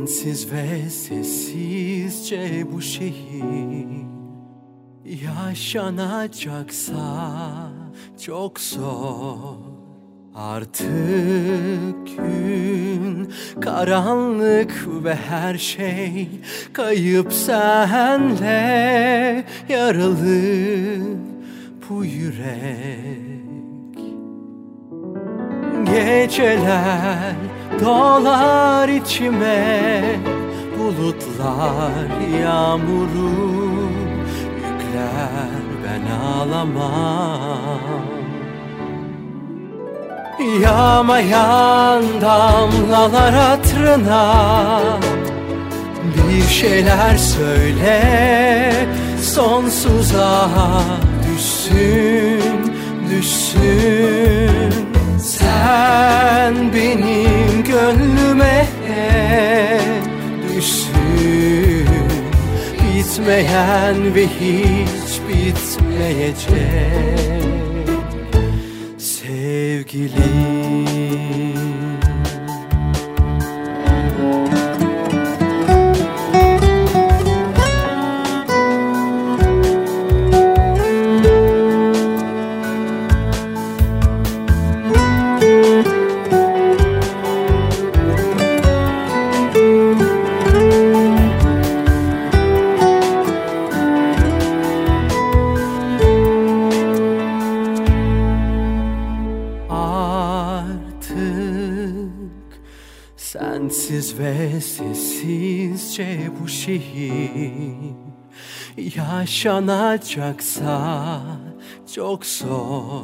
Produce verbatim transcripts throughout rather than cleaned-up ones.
Sensiz ve sessizce bu şehir yaşanacaksa çok zor. Artık gün karanlık ve her şey kayıp, senle yaralı bu yürek. Geceler dolar içime, bulutlar yağmuru yükler, ben ağlamam. Yağmayan damlalar hatırına bir şeyler söyle, sonsuza düşsün, düşsün. Sen benim gönlüme düşsün, bitmeyen ve hiç bitmeyecek sevgilim. Sensiz ve sessizce bu şehir yaşanacaksa çok zor.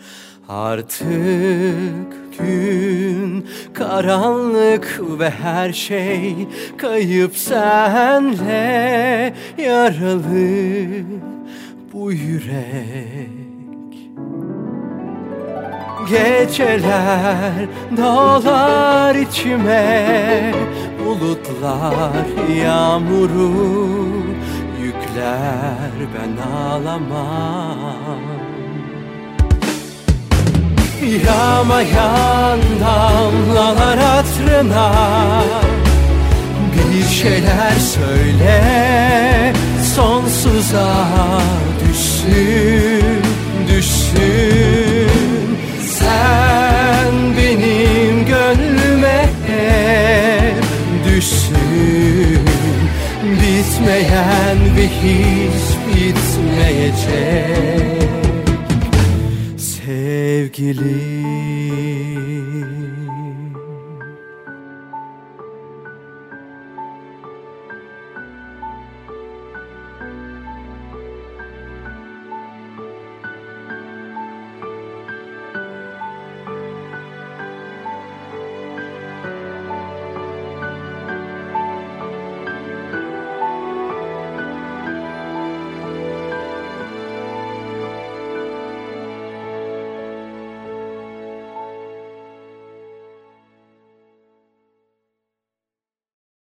Artık gün karanlık ve her şey kayıp, senle yaralı bu yürek. Geceler dolar içime, bulutlar yağmuru yükler, ben ağlamam. Yağmayan damlalar hatırına bir şeyler söyle, sonsuza düşsün, düşsün. Sen benim gönlüme düşsün, bitmeyen ve hiç bitmeyecek sevgilim.